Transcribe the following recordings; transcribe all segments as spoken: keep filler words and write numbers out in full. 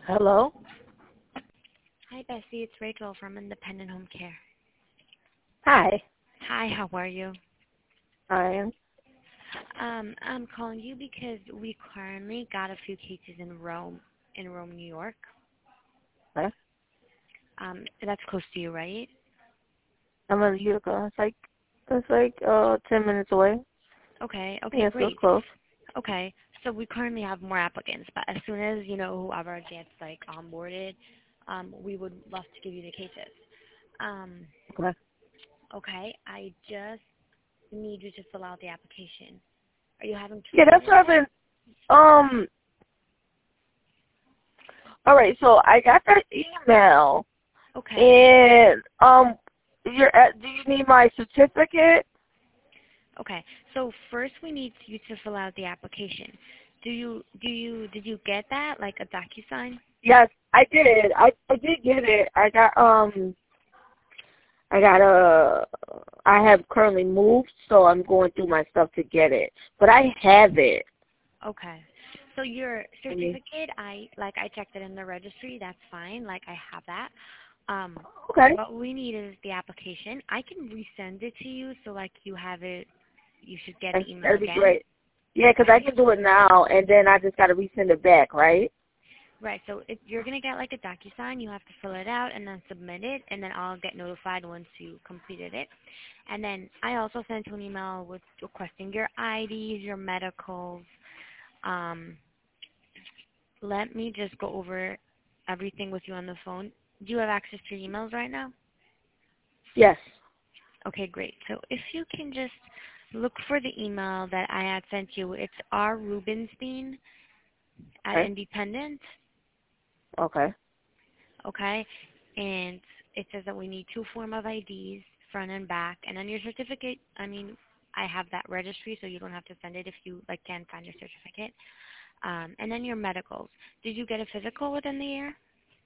Hello? Hi, Bessie. It's Rachel from Independent Home Care. Hi. Hi, how are you? I am. Um, I'm calling you because we currently got a few cases in Rome, in Rome, New York. Huh? Um, that's close to you, right? I'm in Utica. It's like it's like uh ten minutes away. Okay, okay, Yeah, so it's great. close. Okay, so we currently have more applicants, but as soon as, you know, whoever gets, like, onboarded, um, we would love to give you the cases. Um, Okay. okay, I just need you to fill out the application. Are you having Yeah, trouble that's with what I've it? been um all right, so I got that email Okay. and um you're at, do you need my certificate? Okay. So first we need you to fill out the application. Do you do you did you get that like a DocuSign? Yes, I did. I I did get it. I got um I got a I have currently moved, so I'm going through my stuff to get it. But I have it. Okay. So your I mean, certificate, I like I checked it in the registry. That's fine. Like I have that. Um, okay. what we need is the application. I can resend it to you so like you have it. You should get That's, the email that'd be again. great. Yeah, 'cause I Okay. can do it now, and then I just got to resend it back, right? Right. So if you're gonna get like a DocuSign, you have to fill it out and then submit it, and then I'll get notified once you completed it. And then I also sent you an email with requesting your I Ds, your medicals. Um, let me just go over everything with you on the phone. Do you have access to your emails right now? Yes. Okay, great. So if you can just look for the email that I had sent you, it's R. Rubenstein at Okay. Independent, Okay. okay? And it says that we need two form of I Ds, front and back, and then your certificate. I mean, I have that registry, so you don't have to send it if you like can't find your certificate. Um, and then your medicals. Did you get a physical within the year?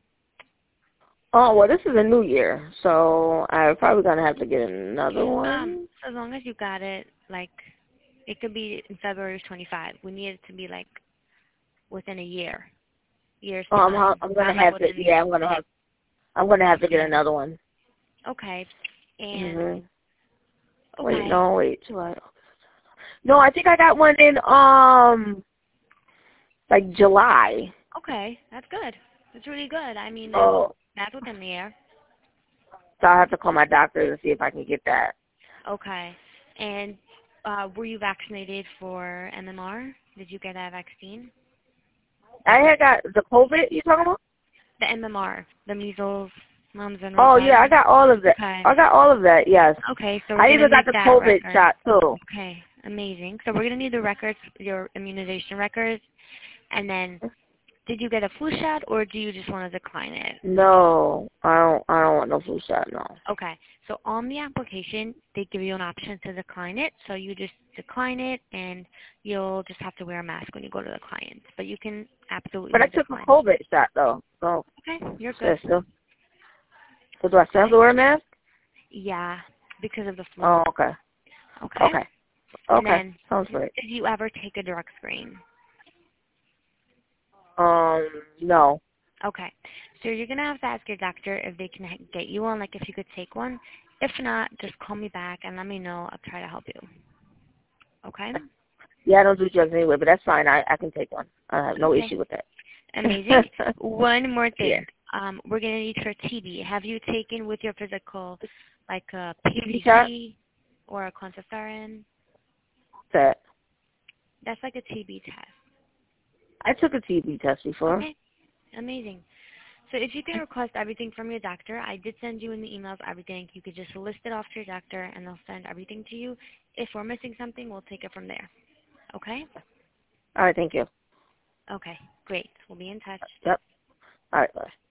Oh, well, this is a new year, so I'm probably going to have to get another Um, one. so as long as you got it, like, it could be in February twenty-five. We need it to be, like, within a year, year's Oh, I'm, ha- time, I'm going to not, like, have to, within yeah, I'm going to have, I'm going to have to get yeah. another one. Okay. And, hmm Wait, okay. no, wait. till I- No, I think I got one in, um, like July. Okay. That's good. That's really good. I mean, that's, Oh, that's within the year. so I'll have to call my doctor to see if I can get that. Okay. And uh, were you vaccinated for M M R? Did you get that vaccine? I had got the COVID you talking about? The M M R, the measles, mumps, and Oh, yeah, I rubella. got all of that. Okay. I got all of that, yes. Okay, so we're I going to even got need the that COVID record. shot, too. Okay, amazing. So we're going to need the records, your immunization records, and then did you get a flu shot or do you just want to decline it? No, I don't. I don't want no flu shot. No. Okay, so on the application, they give you an option to decline it, so you just decline it, and you'll just have to wear a mask when you go to the client. But you can But I absolutely took a decline. COVID shot though. So, Okay, you're so, good. so so do I still have Okay. to wear a mask? Yeah, because of the flu. Oh, okay. Okay, Okay. and Okay. then Sounds great. did you ever take a drug screen? Um, no. Okay. So you're going to have to ask your doctor if they can h- get you one, like if you could take one. If not, just call me back and let me know. I'll try to help you. Okay? Yeah, I don't do drugs anyway, but that's fine. I I can take one. I have no Okay. issue with that. Amazing. One more Yeah. thing. Um, we're going to need for T B. Have you taken with your physical like a T B shot. P C V or a quantiferin? That That's like a T B test. I took a T B test before. Okay. Amazing. So if you can request everything from your doctor, I did send you in the emails everything. You could just list it off to your doctor, and they'll send everything to you. If we're missing something, we'll take it from there. Okay? All right. Thank you. Okay, great. We'll be in touch. Yep. All right. Bye.